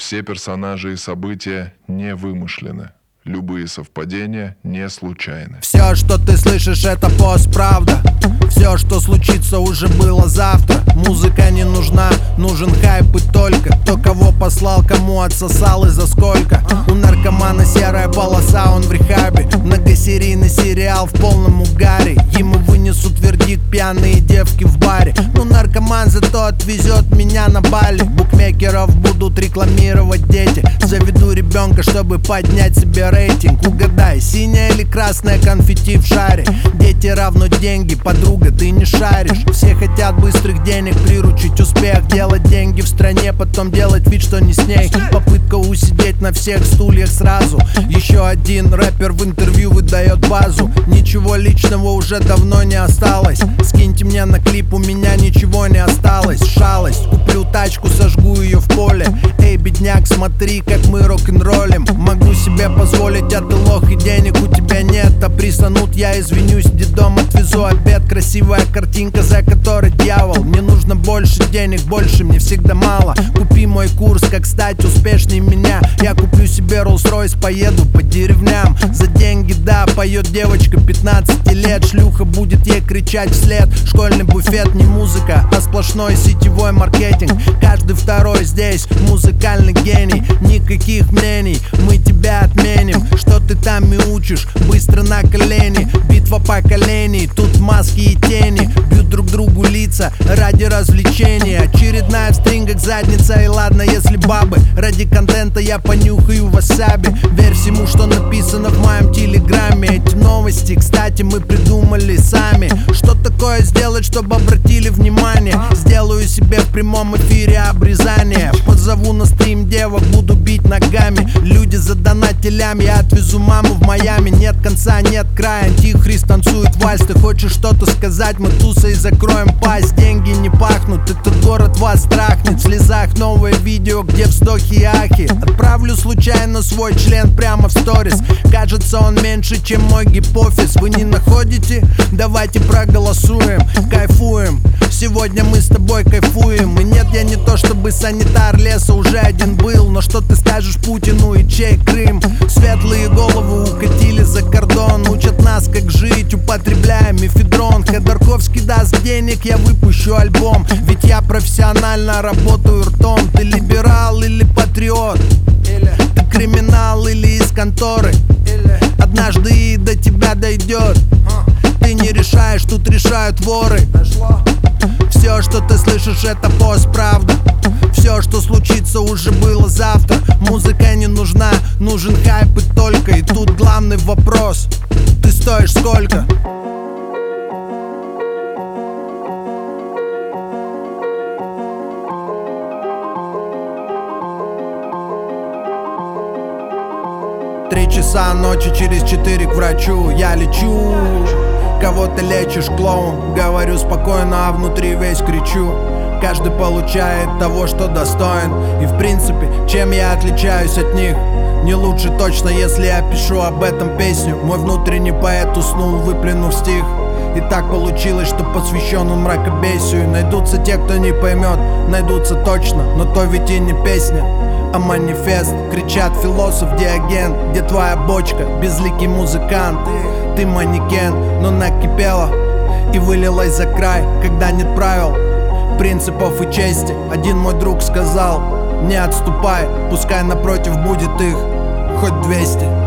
Все персонажи и события не вымышлены. Любые совпадения не случайны. Все, что ты слышишь, это постправда. Все, что случится, уже было завтра. Музыка не нужна, нужен хайп и только. Кто кого послал, кому отсосал и за сколько. У наркомана серая полоса, он в рехабе. Многосерийный сериал в полном угаре. Ему вынесут вердикт пьяные девки в баре. Но наркоман зато отвезет меня на Бали. Букмекеров будут рекламировать дети. Заведу ребенка, чтобы поднять себе рейтинг. Угадай, синяя или красная конфетти в шаре. Дети равно деньги, подруга, ты не шаришь. Все хотят быстрых денег, приручить успех. Делать деньги в стране, потом делать вид, что не с ней. Попытка усидеть на всех стульях сразу. Еще один рэпер в интервью выдает базу. Ничего личного уже давно не осталось. Скиньте мне на клип, у меня ничего не осталось. Шалость, куплю тачку, сожгу ее в поле. Эй, бедняк, смотри, как мы рок-н-роллим. Могу себе позволить, а ты лох и денег у тебя нет. А пристанут, я извинюсь, дедом отвезу обед. Красивая картинка, за которой дьявол. Мне нужно больше денег, больше мне всегда мало. Купи мой курс, как стать успешней меня. Я куплю себе Rolls-Royce, поеду по деревням. За деньги, да, поет девочка 15 лет. Шлюха будет ей кричать вслед. Школьный буфет не музыка, а сплошной сетевой маркетинг. Каждый второй здесь музыкальный гений. Никаких мнений, мы тебя отменим. Что ты там и учишь, быстро на колени. Битва поколений, тут маски и тени. Бьют друг другу лица ради развлечения. Очередная в стрингах задница. И ладно, если бабы, ради контента я понюхаю васаби. Верь всему, что написано в моем телеграме. Эти новости, кстати, мы придумали сами. Что такое сделать, чтобы обратили внимание? Сделаю себе в прямом эфире обрезание. Позову на стрим девок, буду бить ногами. Люди задонатили, я отвезу маму в Майами. Нет конца, нет края, антихрист танцует вальс. Ты хочешь что-то сказать, мы тусой закроем пасть. Деньги не пахнут, этот город вас трахнет. В слезах новое видео, где вздохи и ахи. Отправлю случайно свой член прямо в сторис. Кажется, он меньше, чем мой гипофиз. Вы не находите? Давайте проголосуем. Кайфуем, сегодня мы с тобой кайфуем. И нет, я не то чтобы санитар леса, уже один был. Но что ты скажешь Путину и чей Крым? Светлые головы укатили за кордон. Учат нас, как жить, употребляя мефедрон. Ходорковский даст денег, я выпущу альбом. Ведь я профессионально работаю ртом. Ты либерал или патриот? Ты криминал или из конторы? Однажды и до тебя дойдет. Ты не решаешь, тут решают воры. Все, что ты слышишь, это постправда. Все, что случится, уже было завтра. Музыка не нужна, нужен хайп и только. И тут главный вопрос: ты стоишь сколько? Три часа ночи, через 4 к врачу я лечу. Кого ты лечишь, клоун? Говорю спокойно, а внутри весь кричу. Каждый получает того, что достоин. И в принципе, чем я отличаюсь от них? Не лучше точно, если я пишу об этом песню. Мой внутренний поэт уснул, выплюнув стих. И так получилось, что посвящен он мракобесию. Найдутся те, кто не поймет, найдутся точно. Но то ведь и не песня, а манифест. Кричат философ Диоген: где твоя бочка, безликий музыкант? Ты манекен, но накипела и вылилась за край, когда нет правил, принципов и чести. Один мой друг сказал: не отступай, пускай напротив будет их хоть 200.